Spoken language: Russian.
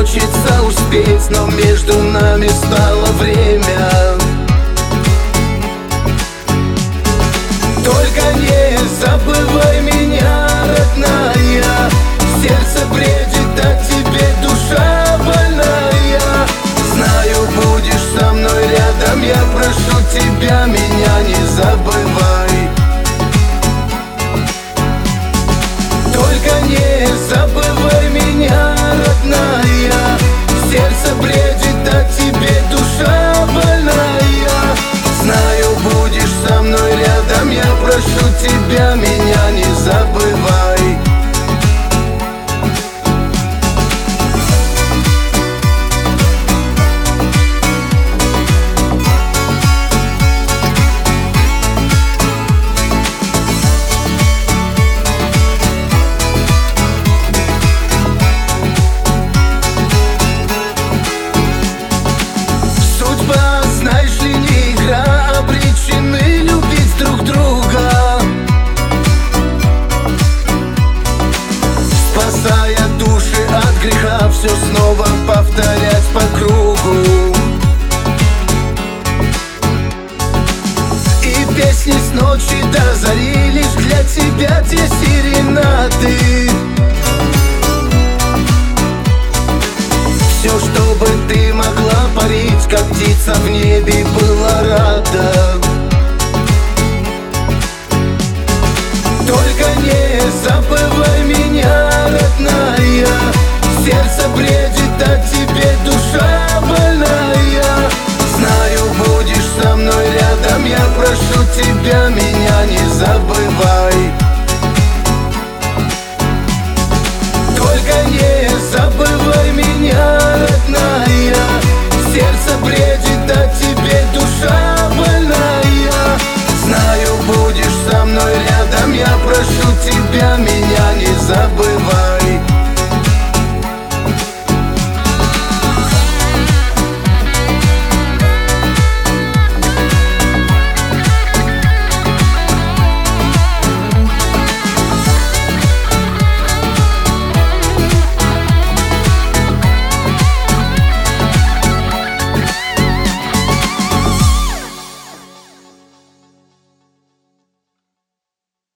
хочется успеть, но между нами стало время. Только не забывай меня, родная. Сердце бредит, а тебе душа больная. Знаю, будешь со мной рядом, я прошу тебя, меня не забывай. Только не забывай меня, родная. Сердце бредит, а тебе душа больная. Знаю, будешь со мной рядом, я прошу тебя, меня не забывай. Знаешь ли, не игра, обречены любить друг друга, спасая души от греха, все снова повторять по кругу. И песни с ночи до зари, лишь для тебя те серенады. Все, чтобы ты могла парить, как птица в небе, была рада. Только не забывай меня, родная. Сердце бредит, а тебе душа больная. Знаю, будешь со мной рядом, я прошу тебя, меня не забывай. Только не забывай меня, родная. Сердце бредит, а тебе душа больная. Знаю, будешь со мной рядом, я прошу тебя, меня не забывай.